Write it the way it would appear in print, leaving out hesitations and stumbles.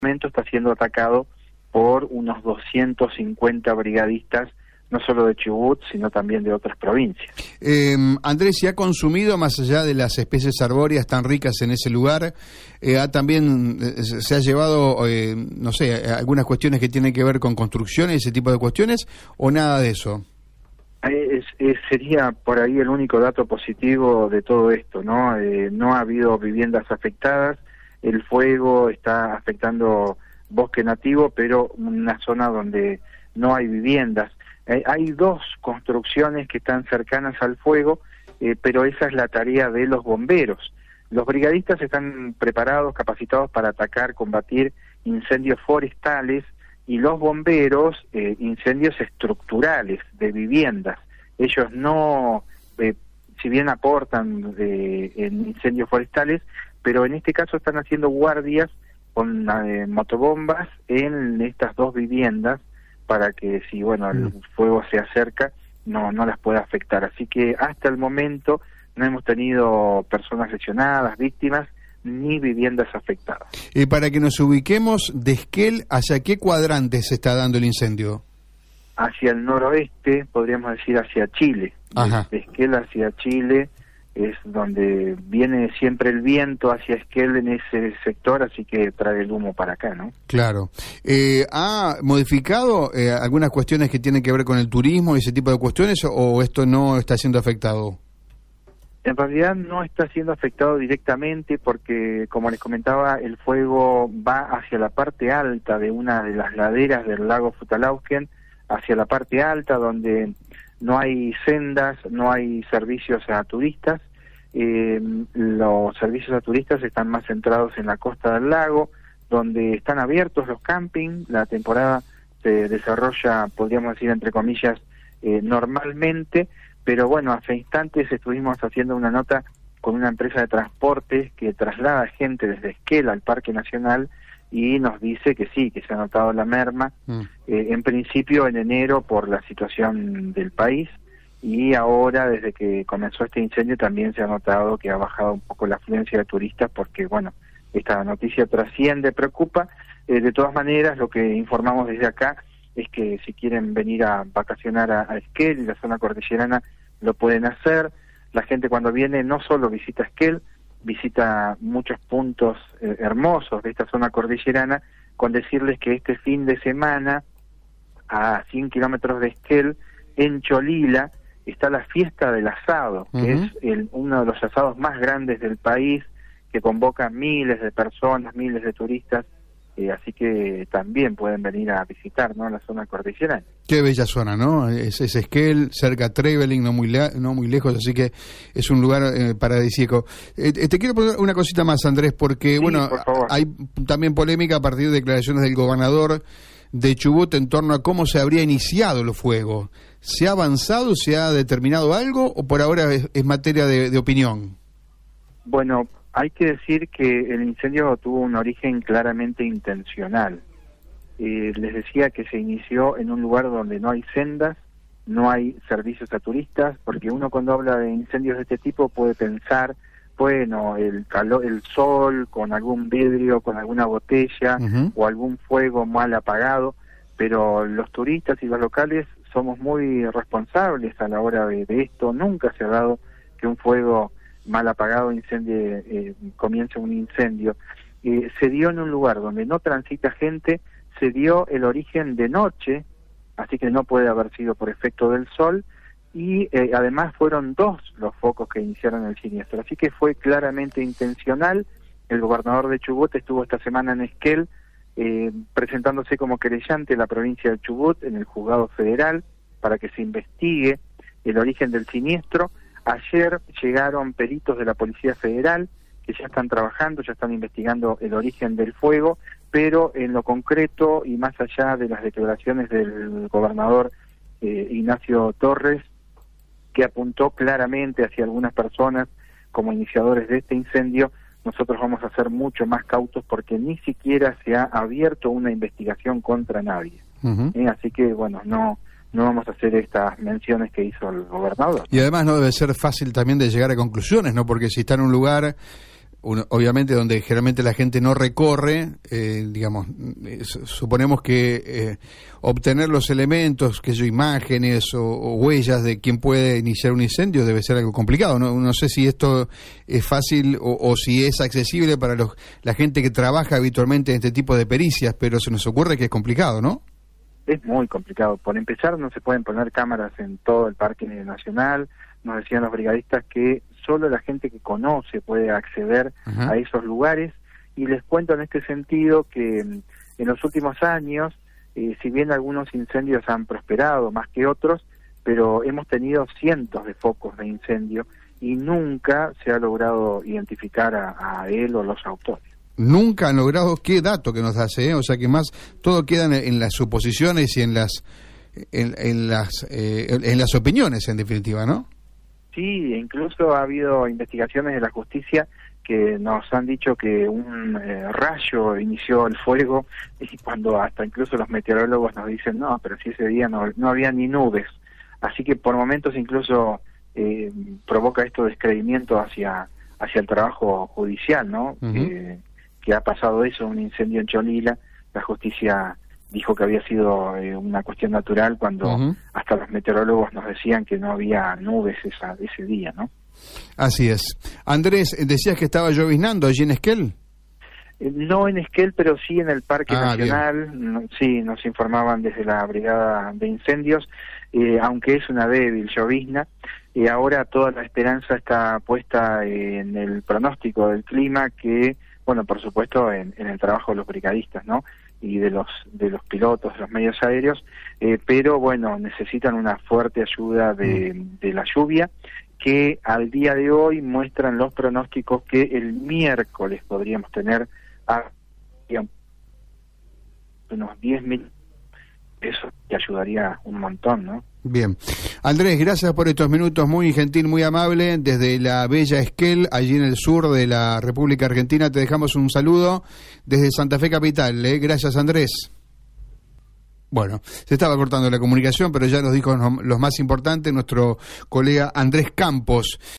momento está siendo atacado por unos 250 brigadistas, no solo de Chubut, sino también de otras provincias. Andrés, ¿se ha consumido, más allá de las especies arbóreas tan ricas en ese lugar, se ha llevado, no sé, algunas cuestiones que tienen que ver con construcciones, ese tipo de cuestiones, o nada de eso? Sería por ahí el único dato positivo de todo esto, ¿no? No ha habido viviendas afectadas, el fuego está afectando bosque nativo, pero una zona donde no hay viviendas. Hay dos construcciones que están cercanas al fuego, pero esa es la tarea de los bomberos. Los brigadistas están preparados, capacitados para atacar, combatir incendios forestales, y los bomberos incendios estructurales de viviendas. Ellos no, si bien aportan en incendios forestales, pero en este caso están haciendo guardias con motobombas en estas dos viviendas para que si el fuego se acerca no las pueda afectar. Así que hasta el momento no hemos tenido personas lesionadas, víctimas, ni viviendas afectadas. Para que nos ubiquemos, de Esquel, ¿hacia qué cuadrante se está dando el incendio? Hacia el noroeste, podríamos decir hacia Chile. Ajá. De Esquel hacia Chile es donde viene siempre el viento hacia Esquel en ese sector, así que trae el humo para acá, ¿no? Claro. ¿Ha modificado algunas cuestiones que tienen que ver con el turismo y ese tipo de cuestiones, o esto no está siendo afectado? En realidad no está siendo afectado directamente porque, como les comentaba, el fuego va hacia la parte alta de una de las laderas del lago Futalaufken, hacia la parte alta donde no hay sendas, no hay servicios a turistas. Los servicios a turistas están más centrados en la costa del lago, donde están abiertos los campings. La temporada se desarrolla, podríamos decir, entre comillas, normalmente, pero bueno, hace instantes estuvimos haciendo una nota con una empresa de transportes que traslada gente desde Esquel al Parque Nacional y nos dice que sí, que se ha notado la merma, en principio en enero por la situación del país, y ahora desde que comenzó este incendio también se ha notado que ha bajado un poco la afluencia de turistas porque, esta noticia trasciende, preocupa. De todas maneras, lo que informamos desde acá es que si quieren venir a vacacionar a Esquel y la zona cordillerana, lo pueden hacer. La gente cuando viene no solo visita Esquel, visita muchos puntos hermosos de esta zona cordillerana, con decirles que este fin de semana, a 100 kilómetros de Esquel, en Cholila, está la fiesta del asado, que es uno de los asados más grandes del país, que convoca miles de personas, miles de turistas, así que también pueden venir a visitar, ¿no?, la zona cordillerana. Qué bella zona, ¿no? Es Esquel, cerca a Trevelin, no muy lejos, así que es un lugar paradisíaco. Te quiero poner una cosita más, Andrés, porque, sí, hay también polémica a partir de declaraciones del gobernador de Chubut en torno a cómo se habría iniciado el fuego. ¿Se ha avanzado, se ha determinado algo, o por ahora es materia de opinión? Bueno, hay que decir que el incendio tuvo un origen claramente intencional. Les decía que se inició en un lugar donde no hay sendas, no hay servicios a turistas, porque uno cuando habla de incendios de este tipo puede pensar, el calor, el sol, con algún vidrio, con alguna botella, o algún fuego mal apagado, pero los turistas y los locales somos muy responsables a la hora de esto. Nunca se ha dado que un fuego mal apagado comience un incendio. Se dio en un lugar donde no transita gente, se dio el origen de noche, así que no puede haber sido por efecto del sol, y además fueron dos los focos que iniciaron el siniestro, así que fue claramente intencional. El gobernador de Chubut estuvo esta semana en Esquel presentándose como querellante en la provincia de Chubut en el juzgado federal para que se investigue el origen del siniestro. Ayer llegaron peritos de la Policía Federal que ya están trabajando, ya están investigando el origen del fuego, pero en lo concreto y más allá de las declaraciones del gobernador Ignacio Torres, que apuntó claramente hacia algunas personas como iniciadores de este incendio, nosotros vamos a ser mucho más cautos porque ni siquiera se ha abierto una investigación contra nadie. Así que, no vamos a hacer estas menciones que hizo el gobernador. Y además no debe ser fácil también de llegar a conclusiones, ¿no? Porque si está en un lugar obviamente donde generalmente la gente no recorre, digamos, suponemos que obtener los elementos, que son imágenes o huellas de quien puede iniciar un incendio debe ser algo complicado. No sé si esto es fácil o si es accesible para la gente que trabaja habitualmente en este tipo de pericias, pero se nos ocurre que es complicado, ¿no? Es muy complicado. Por empezar, no se pueden poner cámaras en todo el Parque Nacional. Nos decían los brigadistas que solo la gente que conoce puede acceder a esos lugares. Y les cuento en este sentido que en los últimos años, si bien algunos incendios han prosperado más que otros, pero hemos tenido cientos de focos de incendio y nunca se ha logrado identificar a él o los autores. Nunca han logrado. Qué dato que nos hace, ¿eh? O sea que más todo queda en las suposiciones y en las opiniones, en definitiva, ¿no? Sí, incluso ha habido investigaciones de la justicia que nos han dicho que un rayo inició el fuego, y cuando hasta incluso los meteorólogos nos dicen no, pero si ese día no había ni nubes. Así que por momentos incluso provoca esto descreimiento hacia el trabajo judicial, ¿no? Que ha pasado eso, un incendio en Cholila, la justicia dijo que había sido una cuestión natural cuando hasta los meteorólogos nos decían que no había nubes ese día, ¿no? Así es. Andrés, decías que estaba lloviznando allí en Esquel. No en Esquel, pero sí en el Parque Nacional. Sí, nos informaban desde la Brigada de Incendios, aunque es una débil llovizna. Ahora toda la esperanza está puesta en el pronóstico del clima, que, bueno, por supuesto en el trabajo de los brigadistas, ¿no? Y de los pilotos, de los medios aéreos, pero bueno, necesitan una fuerte ayuda de la lluvia, que al día de hoy muestran los pronósticos que el miércoles podríamos tener unos 10.000, eso te ayudaría un montón, ¿no? Bien. Andrés, gracias por estos minutos, muy gentil, muy amable, desde la bella Esquel, allí en el sur de la República Argentina. Te dejamos un saludo desde Santa Fe Capital, ¿eh? Gracias, Andrés. Bueno, se estaba cortando la comunicación, pero ya nos dijo los más importantes nuestro colega Andrés Campos.